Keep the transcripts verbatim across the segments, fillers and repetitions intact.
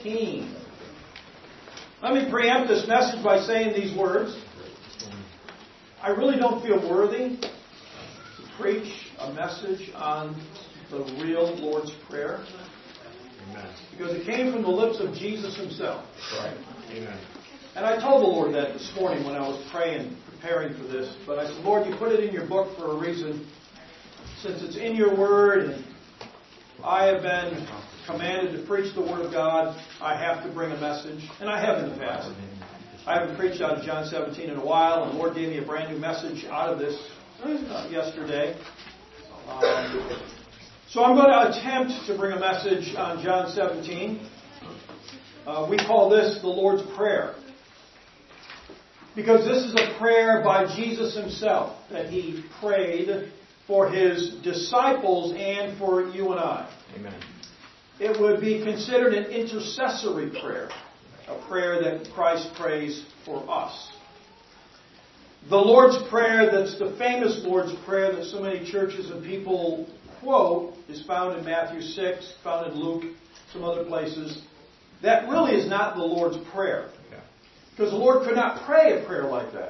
seventeen. Let me preempt this message by saying these words. I really don't feel worthy to preach a message on the real Lord's Prayer. Amen. Because it came from the lips of Jesus Himself. Right. Amen. And I told the Lord that this morning when I was praying, preparing for this. But I said, Lord, you put it in your book for a reason. Since it's in your Word and I have been commanded to preach the Word of God, I have to bring a message. And I have in the past. I haven't preached out of John seventeen in a while, and the Lord gave me a brand new message out of this uh, yesterday. Um, so I'm going to attempt to bring a message on John seventeen. Uh, we call this the Lord's Prayer. Because this is a prayer by Jesus Himself that He prayed for His disciples and for you and I. Amen. It would be considered an intercessory prayer, a prayer that Christ prays for us. The Lord's Prayer, that's the famous Lord's Prayer that so many churches and people quote, is found in Matthew six, found in Luke, some other places. That really is not the Lord's Prayer. Because the Lord could not pray a prayer like that.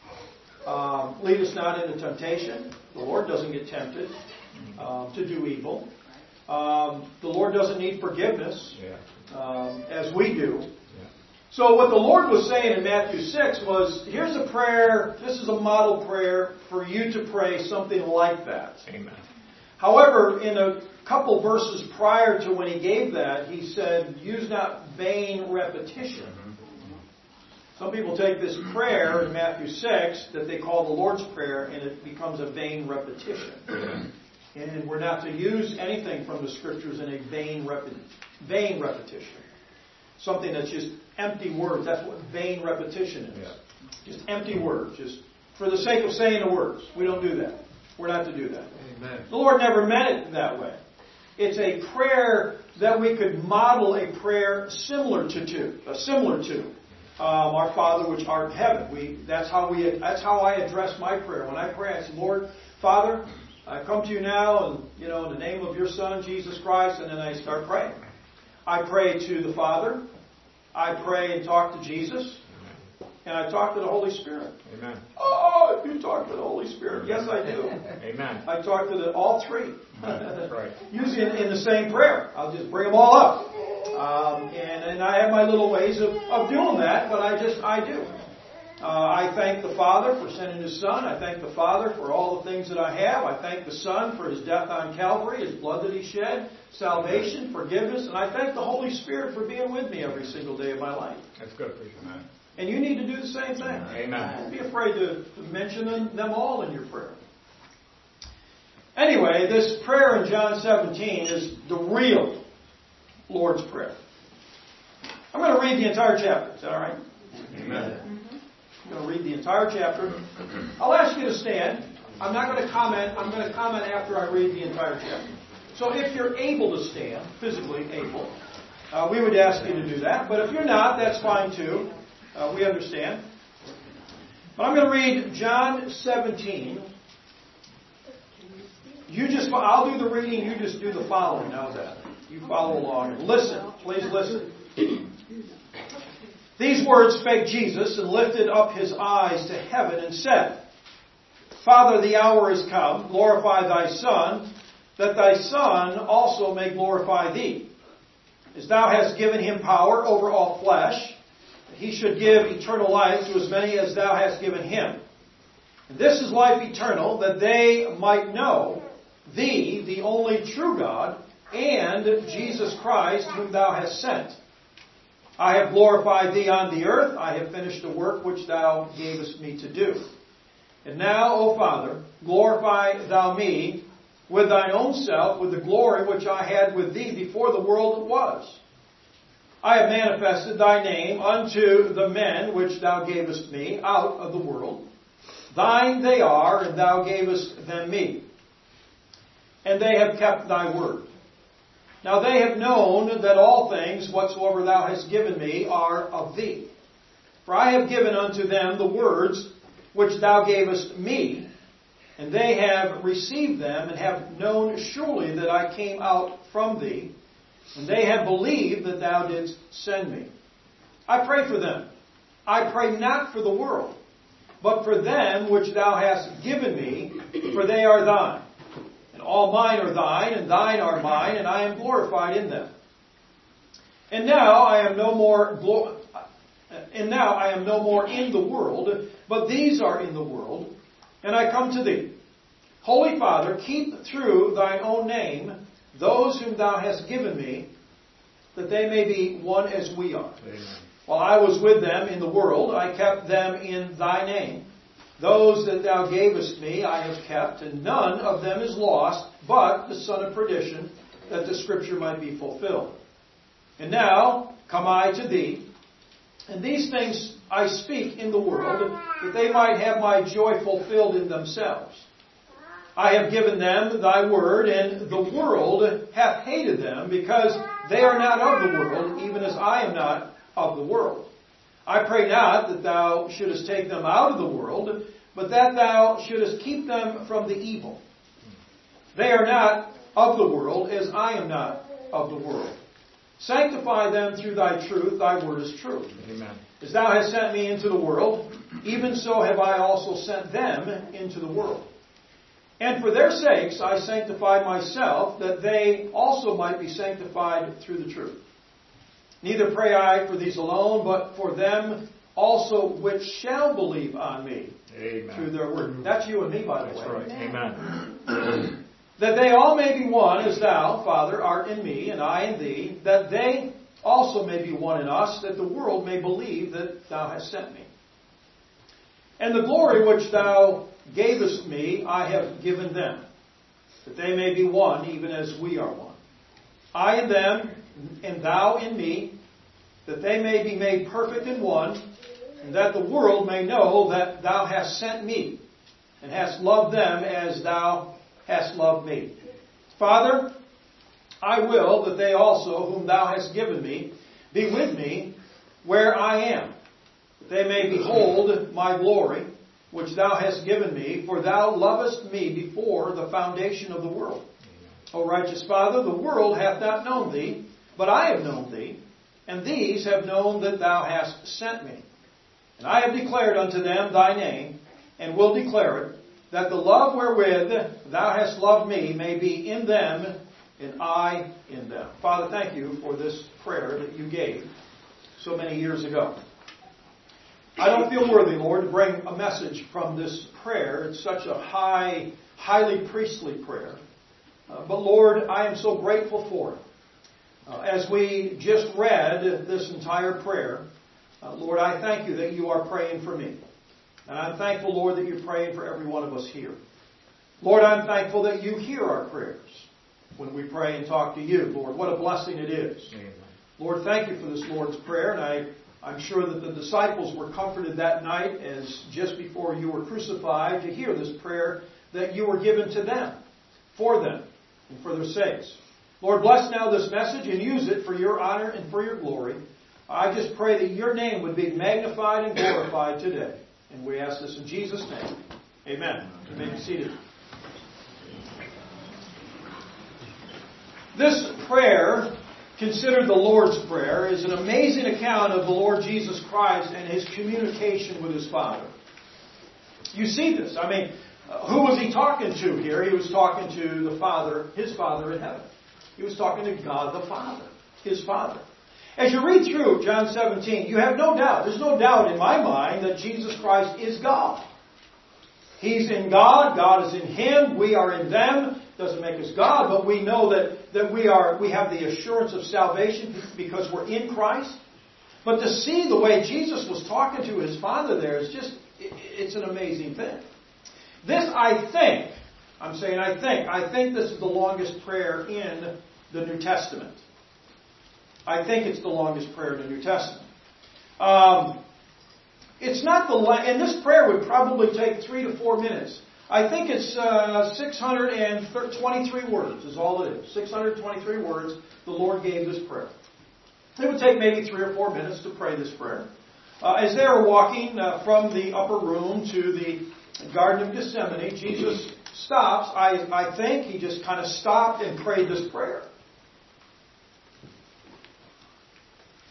Um, lead us not into temptation. The Lord doesn't get tempted um, to do evil. Um, the Lord doesn't need forgiveness um, as we do. So what the Lord was saying in Matthew six was, here's a prayer, this is a model prayer for you to pray something like that. Amen. However, in a couple verses prior to when He gave that, He said, use not vain repetition. Some people take this prayer in Matthew six that they call the Lord's Prayer, and it becomes a vain repetition. And we're not to use anything from the Scriptures in a vain, rep- vain repetition. Something that's just empty words. That's what vain repetition is. Yeah. Just empty words. Just for the sake of saying the words. We don't do that. We're not to do that. Amen. The Lord never meant it that way. It's a prayer that we could model a prayer similar to, to uh, similar to. Um, our Father which art in heaven. We, that's how we. That's how I address my prayer. When I pray, I say, Lord, Father, I come to you now, and you know, in the name of your Son, Jesus Christ, and then I start praying. I pray to the Father. I pray and talk to Jesus, and I talk to the Holy Spirit. Amen. Oh, you talk to the Holy Spirit? Yes, I do. Amen. I talk to the all three. That's right. Usually in, in the same prayer. I'll just bring them all up. Um, and, and I have my little ways of, of doing that, but I just, I do. Uh, I thank the Father for sending His Son. I thank the Father for all the things that I have. I thank the Son for His death on Calvary, His blood that He shed, salvation, forgiveness. And I thank the Holy Spirit for being with me every single day of my life. That's good, preacher, man. And you need to do the same thing. Amen. Don't be afraid to, to mention them, them all in your prayer. Anyway, this prayer in John seventeen is the real Lord's Prayer. I'm going to read the entire chapter. Is that all right? Amen. I'm going to read the entire chapter. I'll ask you to stand. I'm not going to comment. I'm going to comment after I read the entire chapter. So if you're able to stand, physically able, uh, we would ask you to do that. But if you're not, that's fine too. Uh, we understand. But I'm going to read John seventeen. You just, I'll do the reading. You just do the following. How's that? You follow along and listen. Please listen. These words spake Jesus, and lifted up His eyes to heaven, and said, Father, the hour is come. Glorify Thy Son, that Thy Son also may glorify Thee. As Thou hast given Him power over all flesh, that He should give eternal life to as many as Thou hast given Him. And this is life eternal, that they might know Thee, the only true God, and Jesus Christ, whom Thou hast sent. I have glorified Thee on the earth. I have finished the work which Thou gavest me to do. And now, O Father, glorify Thou me with Thine own self, with the glory which I had with Thee before the world was. I have manifested Thy name unto the men which Thou gavest me out of the world. Thine they are, and Thou gavest them me. And they have kept Thy word. Now they have known that all things whatsoever Thou hast given me are of Thee. For I have given unto them the words which Thou gavest me, and they have received them, and have known surely that I came out from Thee, and they have believed that thou didst send me. I pray for them. I pray not for the world, but for them which thou hast given me, for they are thine. And all mine are thine, and thine are mine, and I am glorified in them. And now I am no more glo- and now I am no more in the world, but these are in the world, and I come to thee. Holy Father, keep through thine own name those whom thou hast given me, that they may be one as we are. Amen. While I was with them in the world, I kept them in thy name. Those that thou gavest me I have kept, and none of them is lost, but the son of perdition, that the scripture might be fulfilled. And now come I to thee, and these things I speak in the world, that they might have my joy fulfilled in themselves. I have given them thy word, and the world hath hated them, because they are not of the world, even as I am not of the world. I pray not that thou shouldest take them out of the world, but that thou shouldest keep them from the evil. They are not of the world, as I am not of the world. Sanctify them through thy truth. Thy word is truth. Amen. As thou hast sent me into the world, even so have I also sent them into the world. And for their sakes I sanctified myself, that they also might be sanctified through the truth. Neither pray I for these alone, but for them also which shall believe on me. Amen. Through their word. That's you and me, by the That's way. Right. Amen. That they all may be one, as thou, Father, art in me, and I in thee, that they also may be one in us, that the world may believe that thou hast sent me. And the glory which thou gavest me, I have given them, that they may be one, even as we are one. I in them, and thou in me, that they may be made perfect in one, and that the world may know that thou hast sent me, and hast loved them as thou hast loved me. Father, I will that they also, whom thou hast given me, be with me where I am, that they may behold my glory, which thou hast given me, for thou lovest me before the foundation of the world. O righteous Father, the world hath not known thee, but I have known thee, and these have known that thou hast sent me. And I have declared unto them thy name, and will declare it, that the love wherewith thou hast loved me may be in them, and I in them. Father, thank you for this prayer that you gave so many years ago. I don't feel worthy, Lord, to bring a message from this prayer. It's such a high, highly priestly prayer. Uh, but Lord, I am so grateful for it. Uh, as we just read this entire prayer, uh, Lord, I thank you that you are praying for me. And I'm thankful, Lord, that you're praying for every one of us here. Lord, I'm thankful that you hear our prayers when we pray and talk to you, Lord. What a blessing it is. Amen. Lord, thank you for this Lord's Prayer. And I, I'm sure that the disciples were comforted that night as just before you were crucified to hear this prayer that you were given to them, for them, and for their sakes. Lord, bless now this message and use it for your honor and for your glory. I just pray that your name would be magnified and glorified today. And we ask this in Jesus' name. Amen. You may be seated. This prayer, considered the Lord's Prayer, is an amazing account of the Lord Jesus Christ and his communication with his Father. You see this. I mean, who was he talking to here? He was talking to the Father, his Father in heaven. He was talking to God the Father, his Father. As you read through John seventeen, you have no doubt, there's no doubt in my mind that Jesus Christ is God. He's in God, God is in him, we are in them. Doesn't make us God, but we know that, that we are we have the assurance of salvation because we're in Christ. But to see the way Jesus was talking to his Father there is just, it's an amazing thing. This, I think, I'm saying I think, I think this is the longest prayer in the New Testament. I think it's the longest prayer in the New Testament. Um, it's not the and this prayer would probably take three to four minutes. I think it's uh, six hundred twenty-three words is all it is. six hundred twenty-three words the Lord gave this prayer. It would take maybe three or four minutes to pray this prayer. Uh, as they were walking uh, from the upper room to the Garden of Gethsemane, Jesus stops. I, I think he just kind of stopped and prayed this prayer.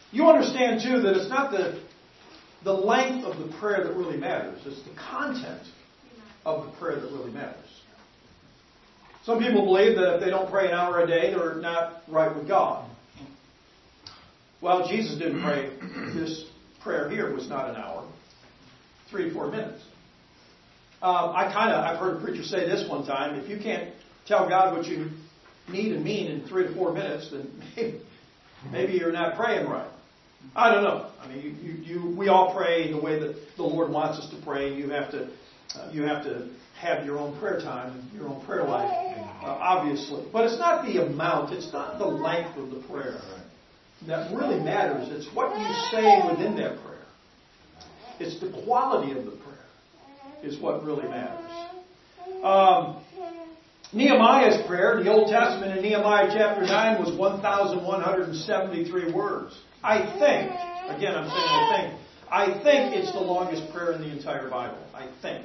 You understand, too, that it's not the, the length of the prayer that really matters. It's the content of the prayer that really matters. Some people believe that if they don't pray an hour a day, they're not right with God. Well, Jesus didn't pray. This prayer here was not an hour. Three to four minutes. Um, I kind of, I've heard a preacher say this one time, if you can't tell God what you need and mean in three to four minutes, then maybe, maybe you're not praying right. I don't know. I mean, you, you, you, we all pray the way that the Lord wants us to pray. You have to, uh, you have to have your own prayer time, your own prayer life, uh, obviously. But it's not the amount, it's not the length of the prayer that really matters. It's what you say within that prayer. It's the quality of the prayer is what really matters. Um, Nehemiah's prayer in the Old Testament in Nehemiah chapter nine was one thousand one hundred seventy-three words. I think, again I'm saying I think, I think it's the longest prayer in the entire Bible. I think.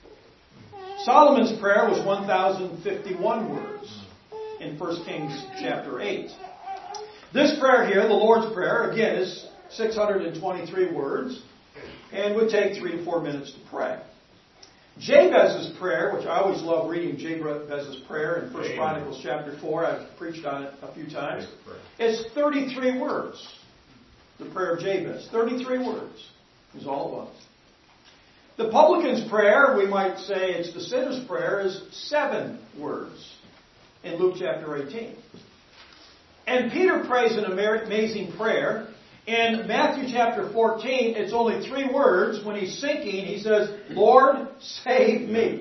Solomon's prayer was one thousand fifty-one words in First Kings chapter eight. This prayer here, the Lord's Prayer, again is six hundred twenty-three words and would take three to four minutes to pray. Jabez's prayer, which I always love reading Jabez's prayer in First Chronicles chapter four, I've preached on it a few times, it's thirty-three words. The prayer of Jabez, thirty-three words is all it was. The publican's prayer, we might say it's the sinner's prayer, is seven words in Luke chapter eighteen. And Peter prays an amazing prayer. In Matthew chapter fourteen, it's only three words. When he's sinking, he says, Lord, save me.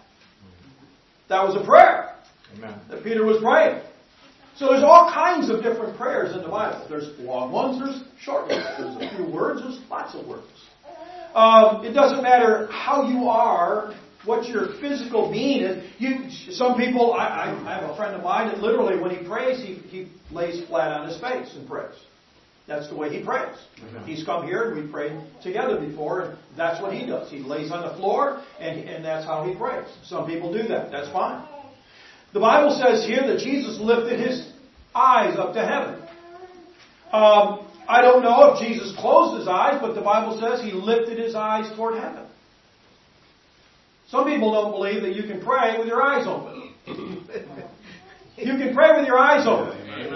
That was a prayer Amen. That Peter was praying. So there's all kinds of different prayers in the Bible. There's long ones, there's short ones. There's a few words, there's lots of words. Um, it doesn't matter how you are, what your physical being is. You, some people, I, I, I have a friend of mine that literally when he prays, he, he lays flat on his face and prays. That's the way he prays. Amen. He's come here and we've prayed together before, and that's what he does. He lays on the floor, and, and that's how he prays. Some people do that. That's fine. The Bible says here that Jesus lifted his eyes up to heaven. Um, I don't know if Jesus closed his eyes, but the Bible says he lifted his eyes toward heaven. Some people don't believe that you can pray with your eyes open. You can pray with your eyes open.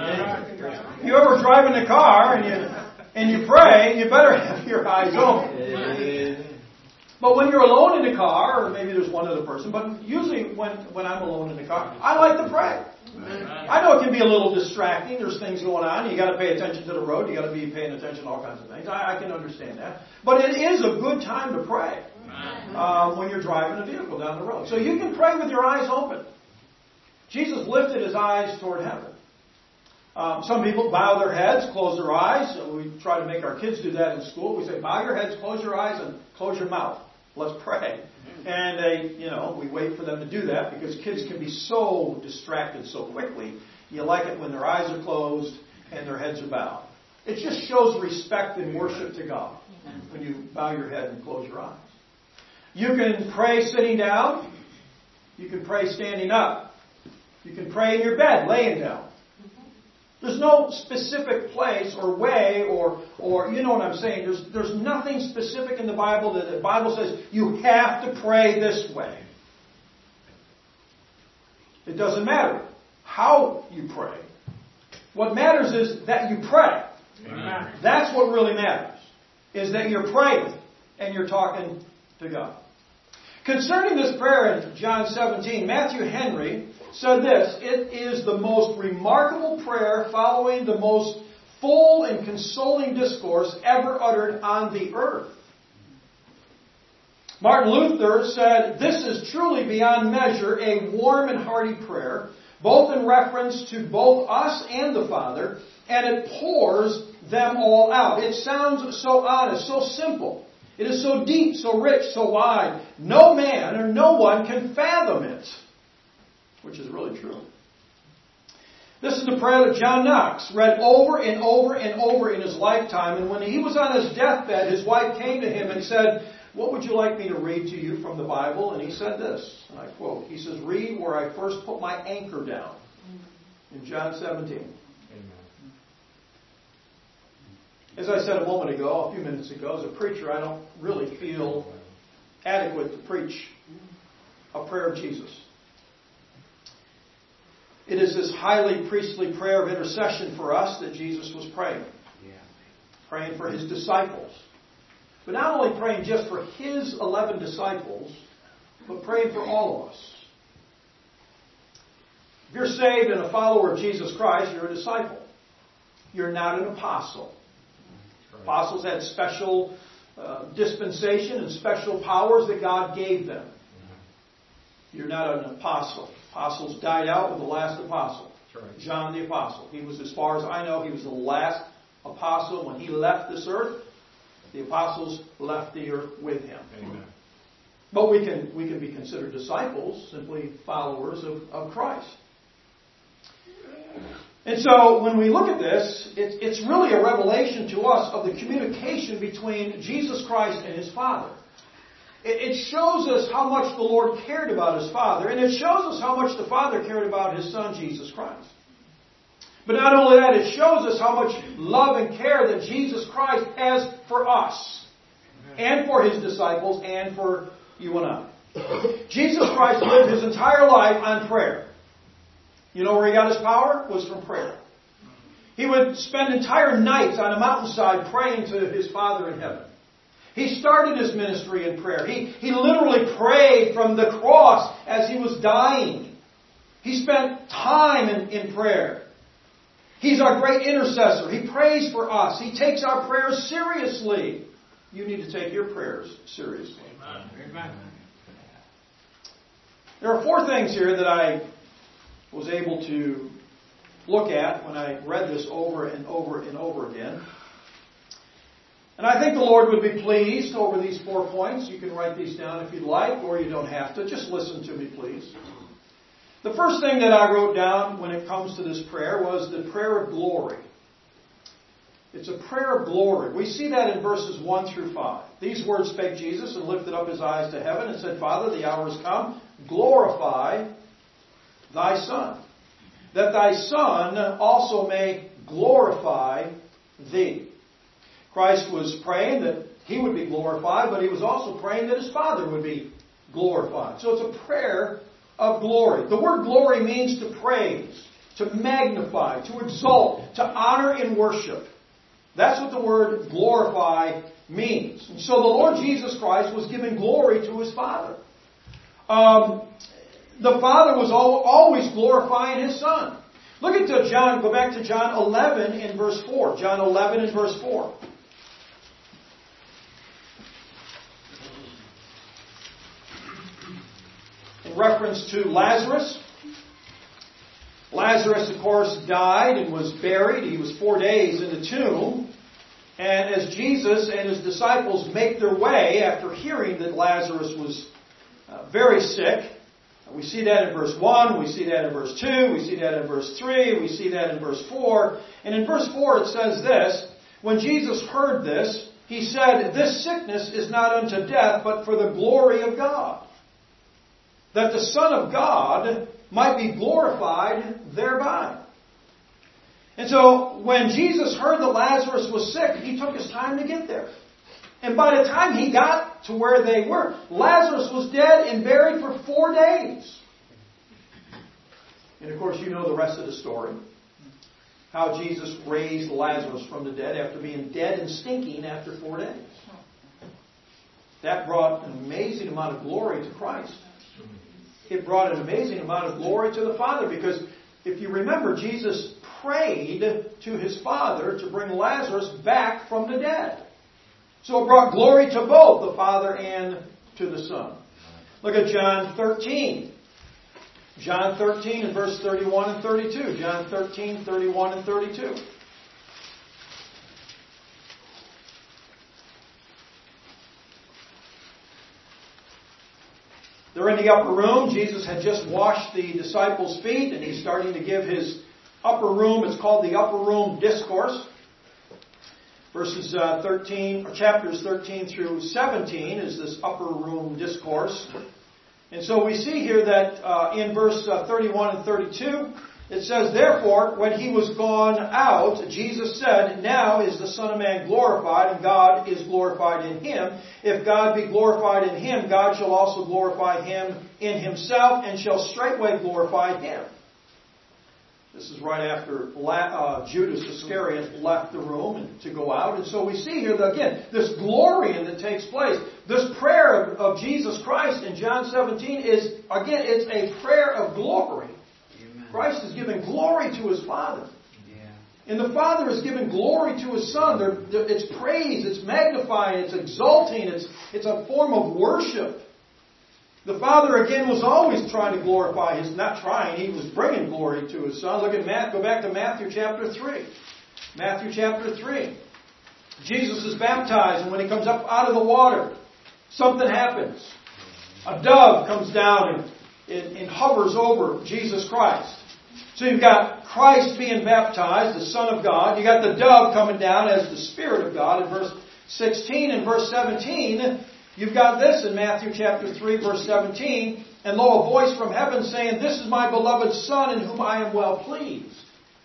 If you ever drive in the car and you and you pray, you better have your eyes open. But when you're alone in the car, or maybe there's one other person, but usually when, when I'm alone in the car, I like to pray. I know it can be a little distracting. There's things going on. You got to pay attention to the road. You got to be paying attention to all kinds of things. I, I can understand that. But it is a good time to pray uh, when you're driving a vehicle down the road. So you can pray with your eyes open. Jesus lifted his eyes toward heaven. Um, some people bow their heads, close their eyes. So we try to make our kids do that in school. We say, bow your heads, close your eyes, and close your mouth. Let's pray. And they, you know, we wait for them to do that because kids can be so distracted so quickly. You like it when their eyes are closed and their heads are bowed. It just shows respect and worship to God when you bow your head and close your eyes. You can pray sitting down. You can pray standing up. You can pray in your bed, laying down. There's no specific place or way or, or you know what I'm saying. There's, there's nothing specific in the Bible that the Bible says you have to pray this way. It doesn't matter how you pray. What matters is that you pray. Amen. That's what really matters, is that you're praying and you're talking to God. Concerning this prayer in John seventeen, Matthew Henry said this: it is the most remarkable prayer following the most full and consoling discourse ever uttered on the earth. Martin Luther said, this is truly beyond measure a warm and hearty prayer, both in reference to both us and the Father, and it pours them all out. It sounds so honest, so simple. It is so deep, so rich, so wide. No man or no one can fathom it. Which is really true. This is the prayer that John Knox read over and over and over in his lifetime. And when he was on his deathbed, his wife came to him and said, what would you like me to read to you from the Bible? And he said this, and I quote, he says, read where I first put my anchor down. In John seventeen. Amen. As I said a moment ago, a few minutes ago, as a preacher, I don't really feel adequate to preach a prayer of Jesus. It is this highly priestly prayer of intercession for us that Jesus was praying. Praying for His disciples. But not only praying just for His eleven disciples, but praying for all of us. If you're saved and a follower of Jesus Christ, you're a disciple. You're not an apostle. Apostles had special uh, dispensation and special powers that God gave them. You're not an apostle. Apostles died out with the last apostle, John the Apostle. He was, as far as I know, he was the last apostle. When he left this earth, the apostles left the earth with him. Amen. But we can we can be considered disciples, simply followers of, of Christ. And so when we look at this, it's, it's really a revelation to us of the communication between Jesus Christ and His Father. It, it shows us how much the Lord cared about His Father, and it shows us how much the Father cared about His Son, Jesus Christ. But not only that, it shows us how much love and care that Jesus Christ has for us, and for His disciples, and for you and I. Jesus Christ lived His entire life on prayer. You know where He got His power? It was from prayer. He would spend entire nights on a mountainside praying to His Father in heaven. He started His ministry in prayer. He, he literally prayed from the cross as He was dying. He spent time in, in prayer. He's our great intercessor. He prays for us. He takes our prayers seriously. You need to take your prayers seriously. Amen. There are four things here that I was able to look at when I read this over and over and over again. And I think the Lord would be pleased over these four points. You can write these down if you'd like, or you don't have to. Just listen to me, please. The first thing that I wrote down when it comes to this prayer was the prayer of glory. It's a prayer of glory. We see that in verses one through five. These words spake Jesus and lifted up His eyes to heaven and said, Father, the hour is come. Glorify Thy Son, that Thy Son also may glorify Thee. Christ was praying that He would be glorified, but He was also praying that His Father would be glorified. So it's a prayer of glory. The word glory means to praise, to magnify, to exalt, to honor and worship. That's what the word glorify means. And so the Lord Jesus Christ was giving glory to His Father. Um, the Father was always glorifying His Son. Look at John, go back to John eleven in verse four. John eleven in verse four. In reference to Lazarus. Lazarus, of course, died and was buried. He was four days in the tomb. And as Jesus and His disciples make their way after hearing that Lazarus was uh, very sick, we see that in verse one, we see that in verse two, we see that in verse three, we see that in verse four. And in verse four it says this, when Jesus heard this, He said, this sickness is not unto death, but for the glory of God, that the Son of God might be glorified thereby. And so, when Jesus heard that Lazarus was sick, He took His time to get there. And by the time He got to where they were, Lazarus was dead and buried for four days. And of course, you know the rest of the story. How Jesus raised Lazarus from the dead after being dead and stinking after four days. That brought an amazing amount of glory to Christ. It brought an amazing amount of glory to the Father, because if you remember, Jesus prayed to His Father to bring Lazarus back from the dead. So it brought glory to both the Father and to the Son. Look at John thirteen. John thirteen and verse thirty-one and thirty-two. John thirteen, thirty-one and thirty-two. They're in the upper room. Jesus had just washed the disciples' feet, and He's starting to give His upper room. It's called the upper room discourse. Verses uh, thirteen, or chapters thirteen through seventeen is this upper room discourse. And so we see here that uh, in verse uh, thirty-one and thirty-two, It says, therefore, when he was gone out, Jesus said, now is the Son of Man glorified, and God is glorified in him. If God be glorified in him, God shall also glorify him in himself, and shall straightway glorify him. This is right after uh, Judas Iscariot left the room and to go out. And so we see here, that, again, this glory that takes place. This prayer of, of Jesus Christ in John seventeen is, again, it's a prayer of glory. Amen. Christ is giving glory to his Father. Yeah. And the Father is giving glory to his Son. They're, they're, it's praise, it's magnifying, it's exalting, it's, it's a form of worship. The Father, again, was always trying to glorify his, not trying, he was bringing glory to his Son. Look at Matt, go back to Matthew chapter three. Matthew chapter three. Jesus is baptized, and when he comes up out of the water, something happens. A dove comes down and, and, and hovers over Jesus Christ. So you've got Christ being baptized, the Son of God. You got the dove coming down as the Spirit of God in verse sixteen and verse seventeen. You've got this in Matthew chapter three, verse seventeen. And lo, a voice from heaven saying, this is my beloved Son in whom I am well pleased.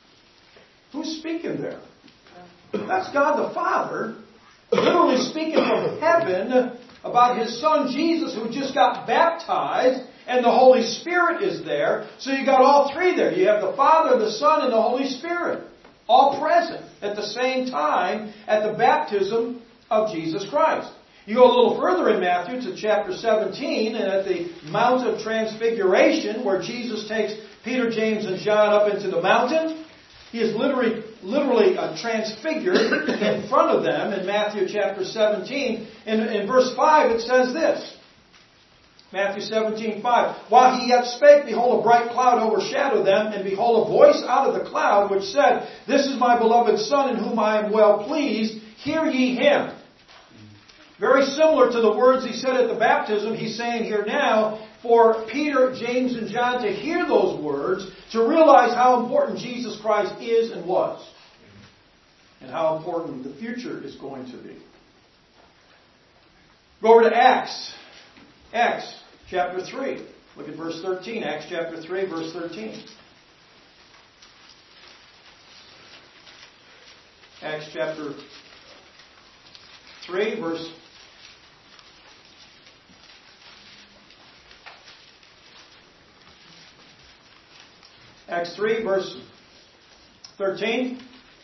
Who's speaking there? That's God the Father, literally speaking from heaven about his Son Jesus, who just got baptized, and the Holy Spirit is there. So you got all three there. You have the Father, the Son, and the Holy Spirit, all present at the same time at the baptism of Jesus Christ. You go a little further in Matthew to chapter seventeen, and at the Mount of Transfiguration, where Jesus takes Peter, James, and John up into the mountain, he is literally, literally uh, transfigured in front of them in Matthew chapter seventeen. In, in verse five, it says this. Matthew seventeen, five. While he yet spake, behold, a bright cloud overshadowed them, and behold, a voice out of the cloud, which said, this is my beloved Son, in whom I am well pleased. Hear ye him. Very similar to the words he said at the baptism, he's saying here now for Peter, James, and John to hear those words, to realize how important Jesus Christ is and was, and how important the future is going to be. Go over to Acts. Acts chapter three. Look at verse thirteen. Acts chapter three, verse thirteen. Acts chapter three, verse Acts three, verse thirteen.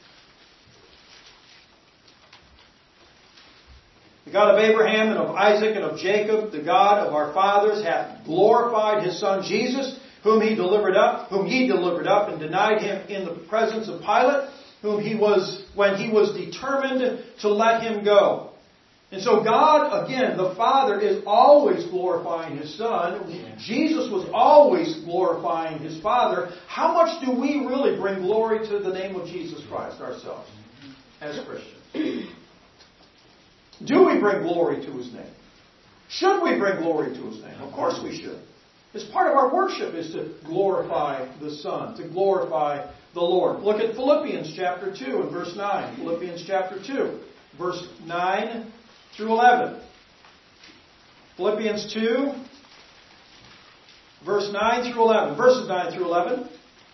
The God of Abraham and of Isaac and of Jacob, the God of our fathers, hath glorified his Son Jesus, whom he delivered up, whom ye delivered up, and denied him in the presence of Pilate, whom he was, when he was determined to let him go. And so God, again, the Father is always glorifying his Son. Jesus was always glorifying his Father. How much do we really bring glory to the name of Jesus Christ ourselves as Christians? Do we bring glory to his name? Should we bring glory to his name? Of course we should. It's part of our worship is to glorify the Son, to glorify the Lord. Look at Philippians chapter two and verse nine. Philippians chapter two, verse nine through eleven. Philippians two, verse nine through eleven. Verses nine through eleven.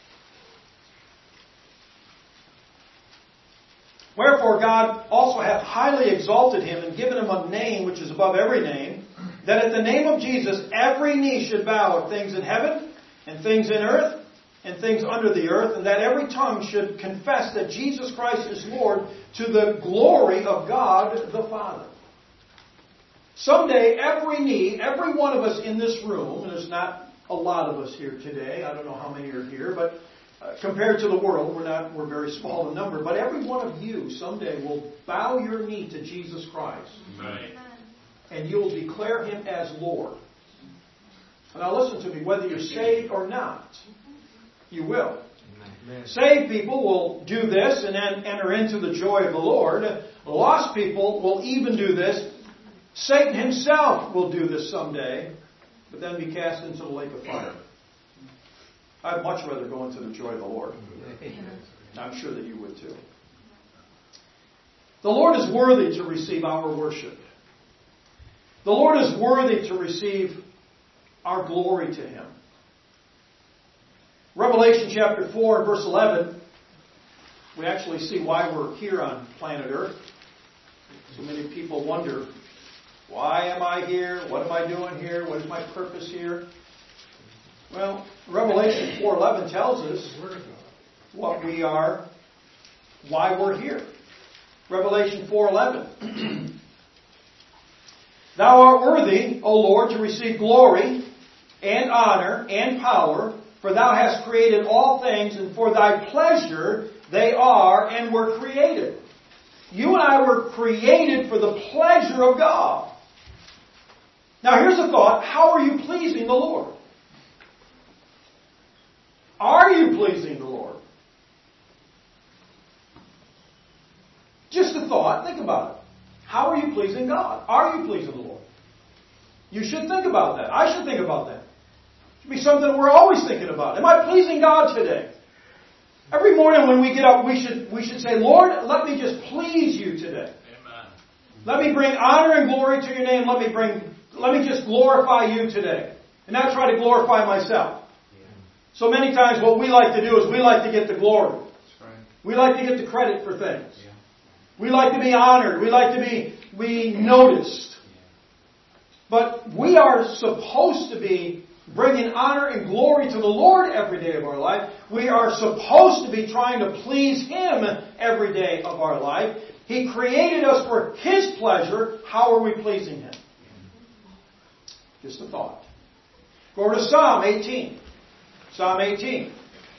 Wherefore God also hath highly exalted him and given him a name which is above every name, that at the name of Jesus every knee should bow of things in heaven and things in earth and things under the earth, and that every tongue should confess that Jesus Christ is Lord, to the glory of God the Father. Someday every knee, every one of us in this room, and there's not a lot of us here today, I don't know how many are here, but uh, compared to the world, we're not we're very small in number, but every one of you someday will bow your knee to Jesus Christ. Right. And you will declare him as Lord. Now listen to me, whether you're saved or not, you will. Amen. Saved people will do this and then enter into the joy of the Lord. Lost people will even do this. Satan himself will do this someday, but then be cast into the lake of fire. I'd much rather go into the joy of the Lord. I'm sure that you would too. The Lord is worthy to receive our worship. The Lord is worthy to receive our glory to him. Revelation chapter four and verse eleven, we actually see why we're here on planet Earth. So many people wonder, why am I here? What am I doing here? What is my purpose here? Well, Revelation four eleven tells us what we are, why we're here. Revelation four eleven. Thou art worthy, O Lord, to receive glory and honor and power, for thou hast created all things, and for thy pleasure they are and were created. You and I were created for the pleasure of God. Now here's a thought. How are you pleasing the Lord? Are you pleasing the Lord? Just a thought. Think about it. How are you pleasing God? Are you pleasing the Lord? You should think about that. I should think about that. It should be something we're always thinking about. Am I pleasing God today? Every morning when we get up, we should we should say, Lord, let me just please you today. Amen. Let me bring honor and glory to your name. Let me bring let me just glorify you today. And not try to glorify myself. Yeah. So many times what we like to do is we like to get the glory. That's right. We like to get the credit for things. Yeah. We like to be honored. We like to be, be noticed. But we are supposed to be bringing honor and glory to the Lord every day of our life. We are supposed to be trying to please Him every day of our life. He created us for His pleasure. How are we pleasing Him? Just a thought. Go over to Psalm eighteen. Psalm eighteen.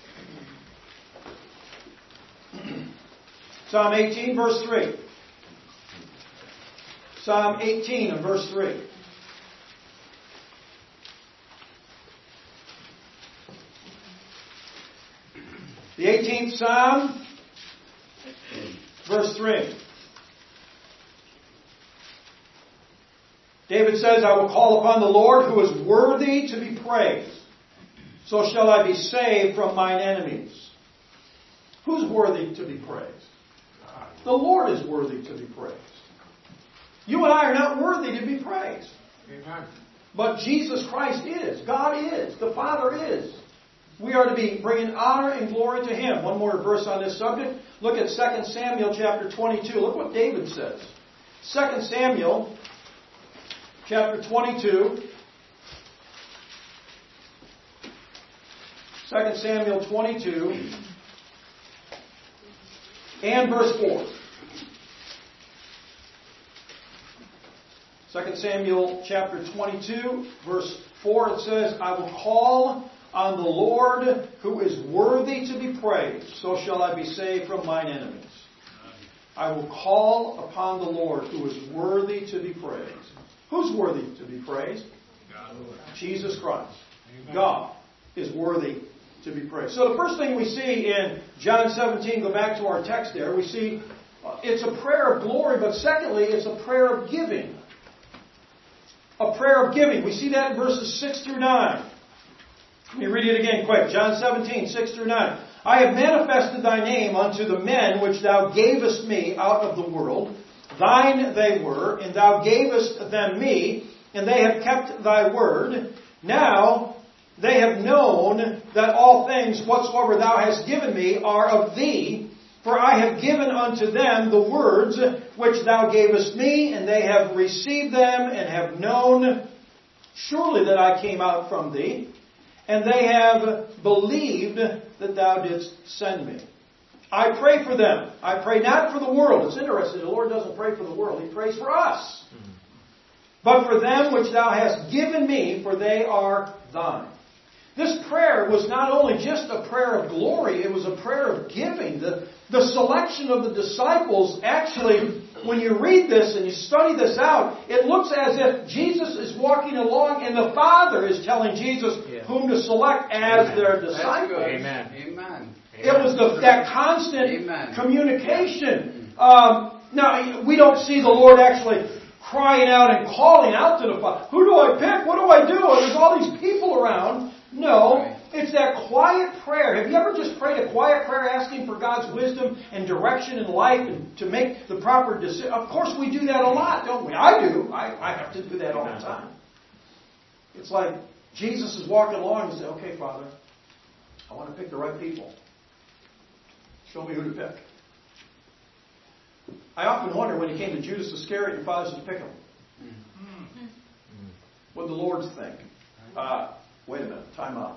Psalm eighteen, verse three. Psalm eighteen and verse three. The eighteenth Psalm, verse three. David says, I will call upon the Lord who is worthy to be praised. So shall I be saved from mine enemies. Who's worthy to be praised? The Lord is worthy to be praised. You and I are not worthy to be praised. Amen. But Jesus Christ is. God is. The Father is. We are to be bringing honor and glory to Him. One more verse on this subject. Look at Second Samuel chapter twenty-two. Look what David says. Second Samuel chapter twenty-two. Second Samuel twenty-two. And verse four. Second Samuel chapter twenty-two, verse four, it says, I will call on the Lord who is worthy to be praised, so shall I be saved from mine enemies. I will call upon the Lord who is worthy to be praised. Who's worthy to be praised? God. Jesus Christ. Amen. God is worthy to be praised. So the first thing we see in John seventeen, go back to our text there, we see uh, it's a prayer of glory, but secondly, it's a prayer of giving. A prayer of giving. We see that in verses six through nine. Let me read it again quick. John seventeen, six through nine. I have manifested thy name unto the men which thou gavest me out of the world. Thine they were, and thou gavest them me, and they have kept thy word. Now they have known that all things whatsoever thou hast given me are of thee. For I have given unto them the words which thou gavest me, and they have received them, and have known surely that I came out from thee. And they have believed that thou didst send me. I pray for them. I pray not for the world. It's interesting. The Lord doesn't pray for the world. He prays for us. But for them which thou hast given me, for they are thine. This prayer was not only just a prayer of glory, it was a prayer of giving. The, the selection of the disciples, actually, when you read this and you study this out, it looks as if Jesus is walking along and the Father is telling Jesus yeah. whom to select as Amen. Their disciples. Amen. Amen. It was the, that constant Amen. Communication. Um, now, we don't see the Lord actually crying out and calling out to the Father. Who do I pick? What do I do? There's all these people around. No, it's that quiet prayer. Have you ever just prayed a quiet prayer asking for God's wisdom and direction in life and to make the proper decision? Of course we do that a lot, don't we? I do. I, I have to do that all the time. It's like Jesus is walking along and says, okay, Father, I want to pick the right people. Show me who to pick. I often wonder when he came to Judas Iscariot, your father says, pick him. Mm-hmm. What did the Lord think? Uh, wait a minute, time out.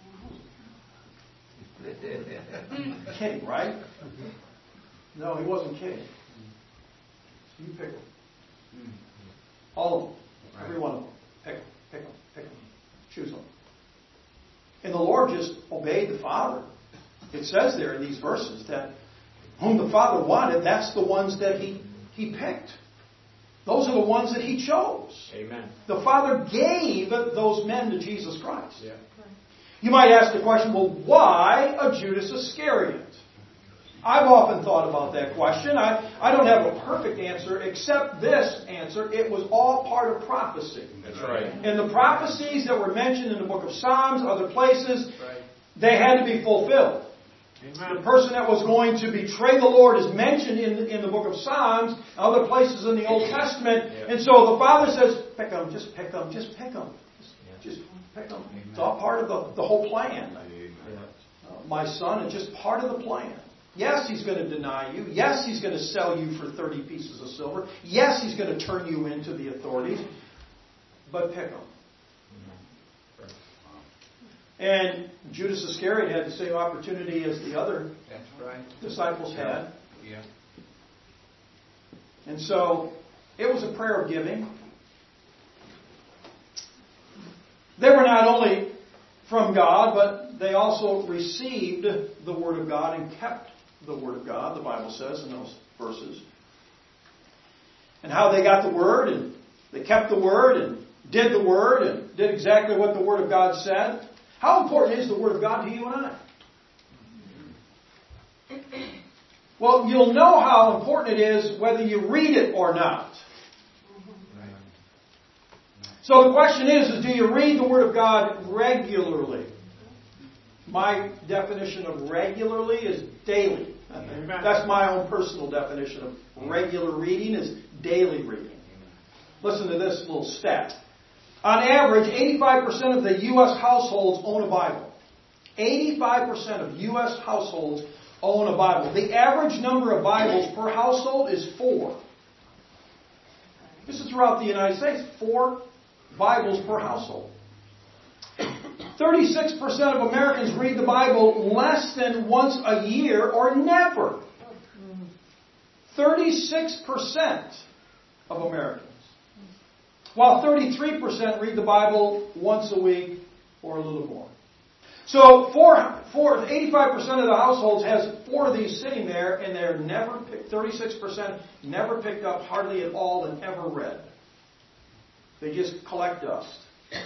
Kidding, right? No, he wasn't kidding. You pick them. All of them. Every one of them. Pick them, pick them, pick them. Choose them. And the Lord just obeyed the Father. It says there in these verses that whom the Father wanted, that's the ones that He, he picked. Those are the ones that He chose. Amen. The Father gave those men to Jesus Christ. Yeah. You might ask the question, well, why a Judas Iscariot? I've often thought about that question. I, I don't have a perfect answer except this answer. It was all part of prophecy. That's right. And the prophecies that were mentioned in the book of Psalms, other places, Right. they had to be fulfilled. Amen. The person that was going to betray the Lord is mentioned in the, in the book of Psalms, other places in the Old Testament. Yeah. And so the Father says, pick them, just pick them, just pick them. Just, Yeah. just pick them. It's all part of the, the whole plan. Yeah. Uh, my son, it's just part of the plan. Yes, he's going to deny you. Yes, he's going to sell you for thirty pieces of silver. Yes, he's going to turn you into the authorities. But pick them. And Judas Iscariot had the same opportunity as the other That's right. disciples had. Yeah. And so it was a prayer of giving. They were not only from God, but they also received the Word of God and kept the Word of God, the Bible says in those verses. And how they got the Word, and they kept the Word, and did the Word, and did exactly what the Word of God said. How important is the Word of God to you and I? Well, you'll know how important it is whether you read it or not. So the question is, is do you read the Word of God regularly? My definition of regularly is daily. That's my own personal definition of regular reading is daily reading. Listen to this little stat. On average, eighty-five percent of the U S households own a Bible. eighty-five percent of U S households own a Bible. The average number of Bibles per household is four. This is throughout the United States. Four Bibles per household. thirty-six percent of Americans read the Bible less than once a year or never. thirty-six percent of Americans. While thirty-three percent read the Bible once a week or a little more. So four, four, eighty-five percent of the households has four of these sitting there, and they're never picked, thirty-six percent never picked up hardly at all and ever read. They just collect dust.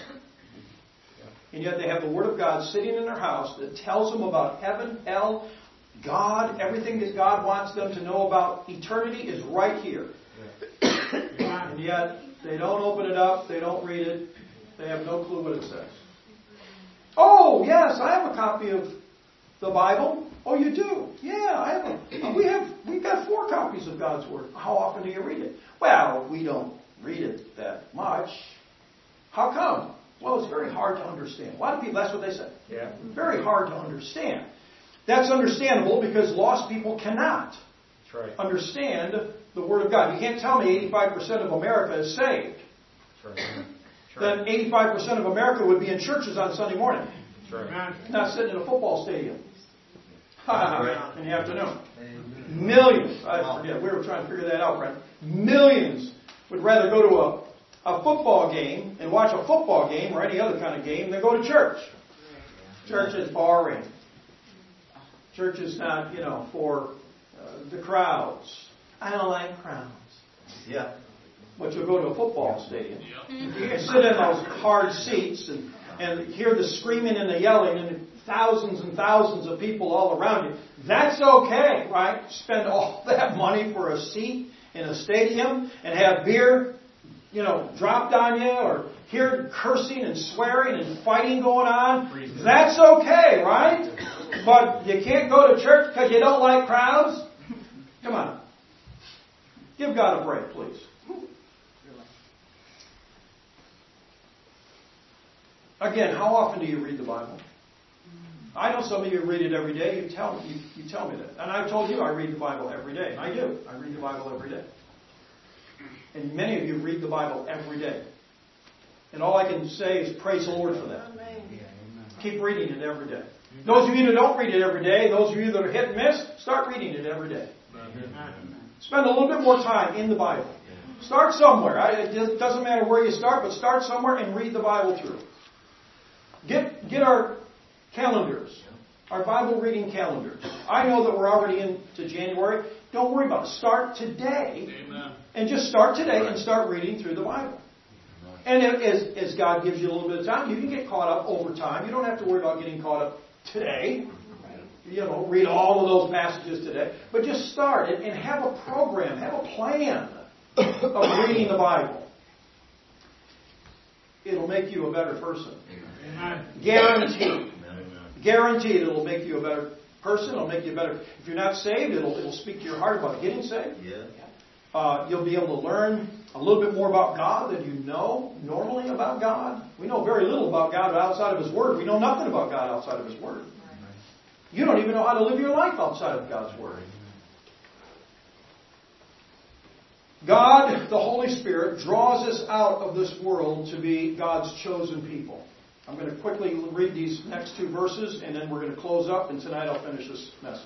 And yet they have the Word of God sitting in their house that tells them about heaven, hell, God, everything that God wants them to know about eternity is right here. And yet they don't open it up, they don't read it, they have no clue what it says. Oh, yes, I have a copy of the Bible. Oh, you do? Yeah, I have a, we have, we've got four copies of God's Word. How often do you read it? Well, we don't read it that much. How come? Well, it's very hard to understand. A lot of people, that's what they say. Yeah. Very hard to understand. That's understandable because lost people cannot That's right. understand the Word of God. You can't tell me eighty-five percent of America is saved. That's right. That's right. Then eighty-five percent of America would be in churches on Sunday morning. That's right. Not sitting in a football stadium. In the afternoon. Millions, I forget, we were trying to figure that out, right? Millions would rather go to a, a football game and watch a football game or any other kind of game than go to church. Church is boring. Church is not, you know, for uh, the crowds. I don't like crowds. Yeah. But you'll go to a football stadium. You can sit in those hard seats and, and hear the screaming and the yelling and thousands and thousands of people all around you. That's okay, right? Spend all that money for a seat in a stadium and have beer, you know, dropped on you or hear cursing and swearing and fighting going on. That's okay, right? But you can't go to church because you don't like crowds? Come on. Give God a break, please. Again, how often do you read the Bible? I know some of you read it every day. You tell me, you, you tell me that. And I've told you I read the Bible every day. And I do. I read the Bible every day. And many of you read the Bible every day. And all I can say is praise the Lord for that. Keep reading it every day. Those of you that don't read it every day, those of you that are hit and miss, start reading it every day. Spend a little bit more time in the Bible. Start somewhere. It doesn't matter where you start, but start somewhere and read the Bible through. Get, get our calendars, our Bible reading calendars. I know that we're already into January. Don't worry about it. Start today. Amen. And just start today and start reading through the Bible. And as, as God gives you a little bit of time, you can get caught up over time. You don't have to worry about getting caught up today. You know, read all of those passages today. But just start it and have a program, have a plan of reading the Bible. It'll make you a better person. Amen. Guaranteed. Guaranteed it'll make you a better person. It'll make you better. If you're not saved, it'll, it'll speak to your heart about getting saved. Yeah. Uh, you'll be able to learn a little bit more about God than you know normally about God. We know very little about God outside of His Word. We know nothing about God outside of His Word. You don't even know how to live your life outside of God's Word. God, the Holy Spirit, draws us out of this world to be God's chosen people. I'm going to quickly read these next two verses, and then we're going to close up, and tonight I'll finish this message.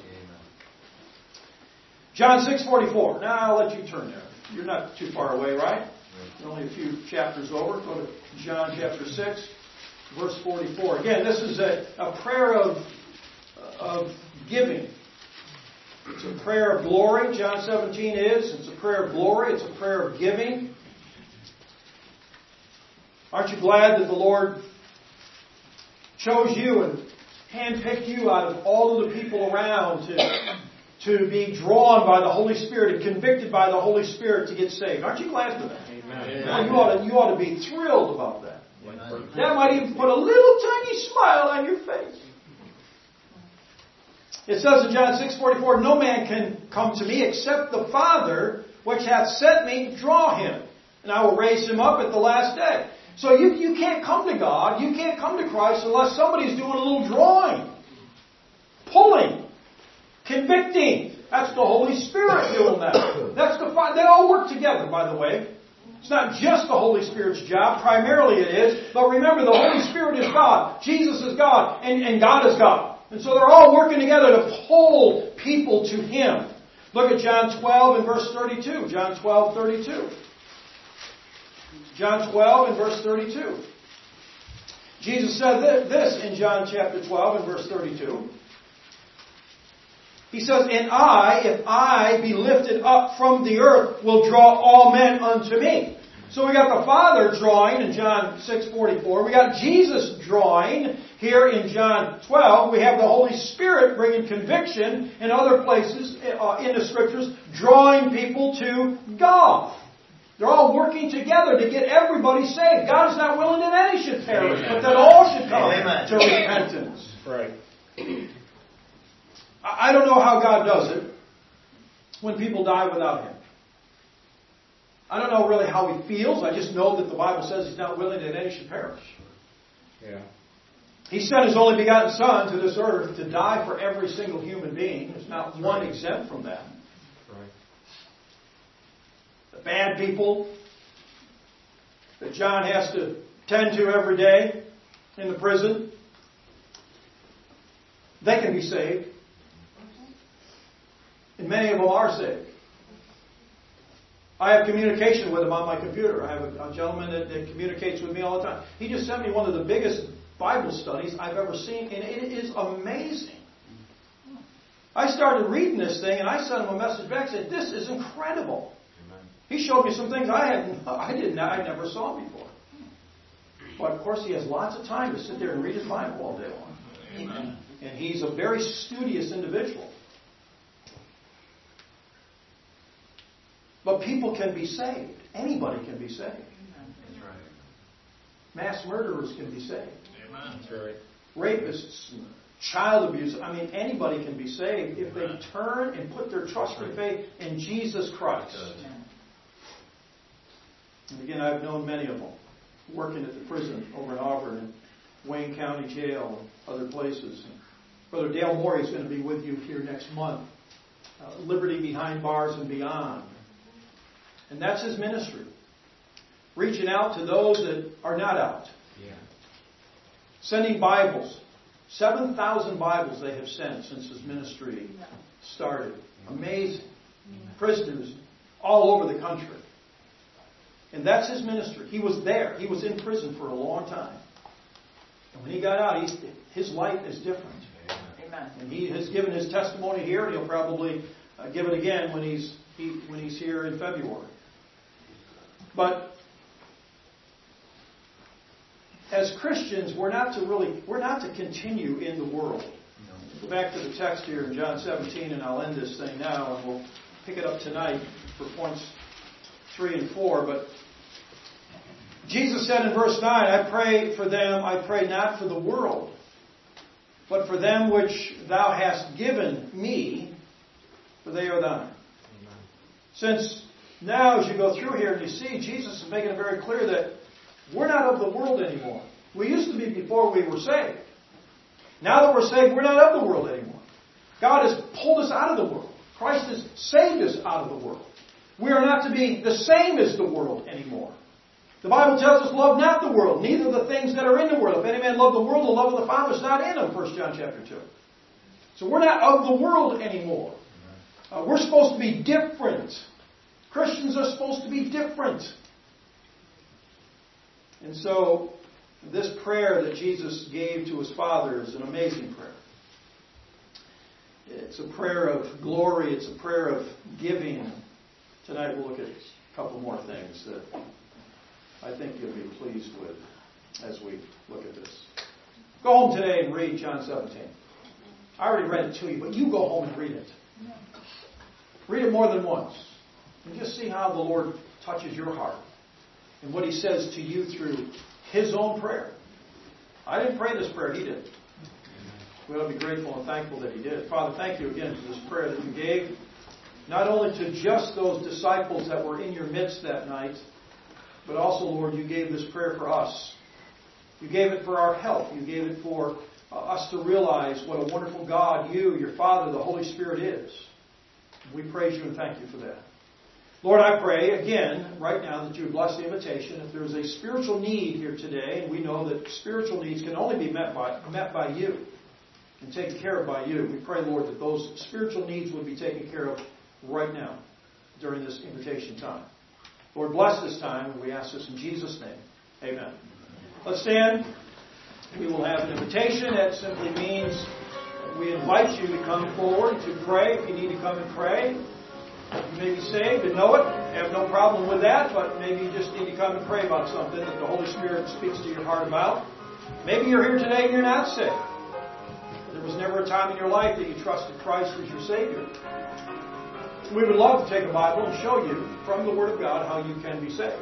John six forty-four. Now I'll let you turn there. You're not too far away, right? You're only a few chapters over. Go to John chapter six, verse forty-four. Again, this is a, a prayer of, of giving. It's a prayer of glory. John seventeen is. It's a prayer of glory. It's a prayer of giving. Aren't you glad that the Lord chose you and handpicked you out of all of the people around to, to be drawn by the Holy Spirit and convicted by the Holy Spirit to get saved? Aren't you glad for that? Amen. Well, you ought to, you ought to be thrilled about that. Amen. That might even put a little tiny smile on your face. It says in John six forty-four, no man can come to me except the Father which hath sent me draw him, and I will raise him up at the last day. So you, you can't come to God, you can't come to Christ unless somebody's doing a little drawing, pulling, convicting. That's the Holy Spirit doing that. That's the They all work together, by the way. It's not just the Holy Spirit's job. Primarily it is. But remember, the Holy Spirit is God. Jesus is God. And, and God is God. And so they're all working together to pull people to Him. Look at John twelve and verse thirty-two. John twelve, thirty-two. John twelve and verse thirty-two. Jesus said this in John chapter twelve and verse thirty-two. He says, and I, if I be lifted up from the earth, will draw all men unto me. So we got the Father drawing in John six forty-four. We got Jesus drawing here in John twelve. We have the Holy Spirit bringing conviction in other places uh, in the Scriptures, drawing people to God. They're all working together to get everybody saved. God is not willing that any should perish, but that all should come Amen. To repentance. Right. I don't know how God does it when people die without Him. I don't know really how He feels. I just know that the Bible says He's not willing that any should perish. Yeah. He sent His only begotten Son to this earth to die for every single human being. There's not one right. exempt from that. Right. The bad people that John has to tend to every day in the prison, they can be saved. And many of them are saved. I have communication with them on my computer. I have a, a gentleman that, that communicates with me all the time. He just sent me one of the biggest Bible studies I've ever seen, and it is amazing. I started reading this thing, and I sent him a message back and said, this is incredible. Amen. He showed me some things I hadn't, I didn't, I never saw before. But of course, he has lots of time to sit there and read his Bible all day long. Amen. And he's a very studious individual. But people can be saved. Anybody can be saved. That's right. Mass murderers can be saved. Amen. That's right. Rapists, child abuse. I mean, anybody can be saved if they turn and put their trust and faith in Jesus Christ. And again, I've known many of them working at the prison over in Auburn and Wayne County Jail and other places. Brother Dale Morey is going to be with you here next month. Uh, Liberty Behind Bars and Beyond. And that's his ministry. Reaching out to those that are not out. Yeah. Sending Bibles. seven thousand Bibles they have sent since his ministry started. Amazing. Prisoners all over the country. And that's his ministry. He was there. He was in prison for a long time. And when he got out, he's, his life is different. Amen. And he has given his testimony here, and he'll probably uh, give it again when he's he, when he's here in February. But as Christians, we're not to really we're not to continue in the world. Go back to the text here in John seventeen, and I'll end this thing now, and we'll pick it up tonight for points three and four. But Jesus said in verse nine, I pray for them, I pray not for the world, but for them which thou hast given me, for they are thine. Amen. Since now, as you go through here and you see, Jesus is making it very clear that we're not of the world anymore. We used to be before we were saved. Now that we're saved, we're not of the world anymore. God has pulled us out of the world. Christ has saved us out of the world. We are not to be the same as the world anymore. The Bible tells us, love not the world, neither the things that are in the world. If any man love the world, the love of the Father is not in him, First John chapter two. So we're not of the world anymore. Uh, we're supposed to be different. Christians are supposed to be different. And so, this prayer that Jesus gave to his Father is an amazing prayer. It's a prayer of glory. It's a prayer of giving. Tonight we'll look at a couple more things that I think you'll be pleased with as we look at this. Go home today and read John seventeen. I already read it to you, but you go home and read it. Read it more than once. And just see how the Lord touches your heart and what He says to you through His own prayer. I didn't pray this prayer, He did. We ought to be grateful and thankful that He did. Father, thank you again for this prayer that you gave, not only to just those disciples that were in your midst that night, but also, Lord, you gave this prayer for us. You gave it for our help. You gave it for uh, us to realize what a wonderful God you, your Father, the Holy Spirit is. We praise you and thank you for that. Lord, I pray again right now that you would bless the invitation. If there is a spiritual need here today, and we know that spiritual needs can only be met by, met by you and taken care of by you, we pray, Lord, that those spiritual needs would be taken care of right now during this invitation time. Lord, bless this time, and we ask this in Jesus' name. Amen. Let's stand. We will have an invitation. That simply means we invite you to come forward to pray. If you need to come and pray, you may be saved and know it. Have no problem with that, but maybe you just need to come and pray about something that the Holy Spirit speaks to your heart about. Maybe you're here today and you're not saved. There was never a time in your life that you trusted Christ as your Savior. We would love to take a Bible and show you from the Word of God how you can be saved.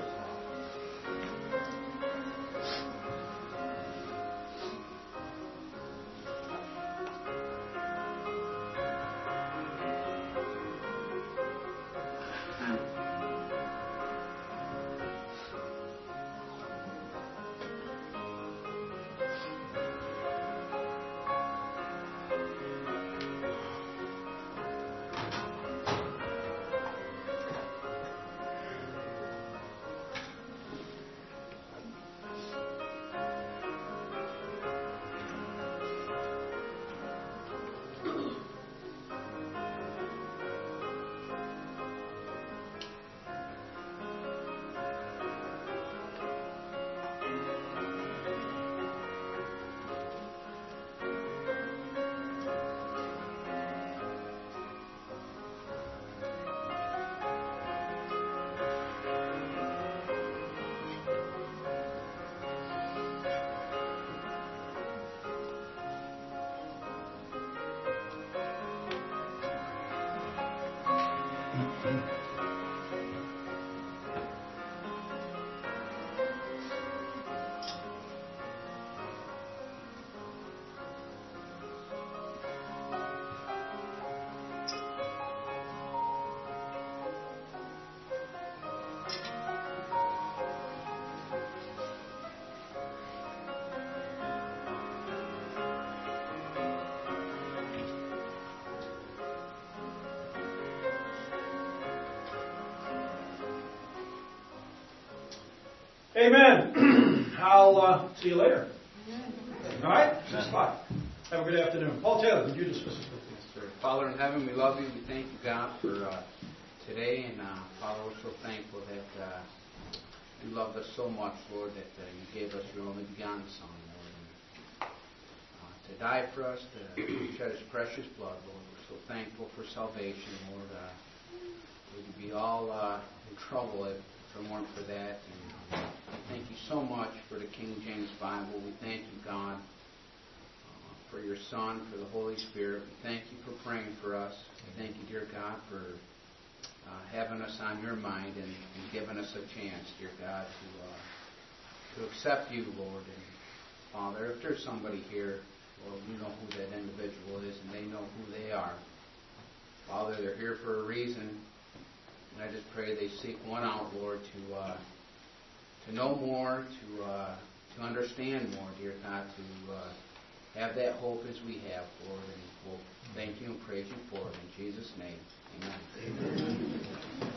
Amen. I'll uh, see you later. All right? Six o'clock. Have a good afternoon. Paul Taylor, would you dismiss us, please? Yes, sir. Father in heaven, we love you. We thank you, God, for uh, today. And uh, Father, we're so thankful that uh, you loved us so much, Lord, that uh, you gave us your only begotten Son, Lord, and, uh, to die for us, to shed his precious blood, Lord. We're so thankful for salvation, Lord. Uh, we'd be all uh, in trouble if it weren't for that. And uh, thank you so much for the King James Bible. We thank you, God, uh, for your Son, for the Holy Spirit. We thank you for praying for us. We thank you, dear God, for uh, having us on your mind and, and giving us a chance, dear God, to uh, to accept you, Lord. And Father, if there's somebody here, Lord, you know who that individual is, and they know who they are. Father, they're here for a reason. And I just pray they seek one out, Lord, to uh, to know more, to uh, to understand more, dear God, to uh, have that hope as we have, Lord. And we'll thank you and praise you for it. In Jesus' name, amen. Amen.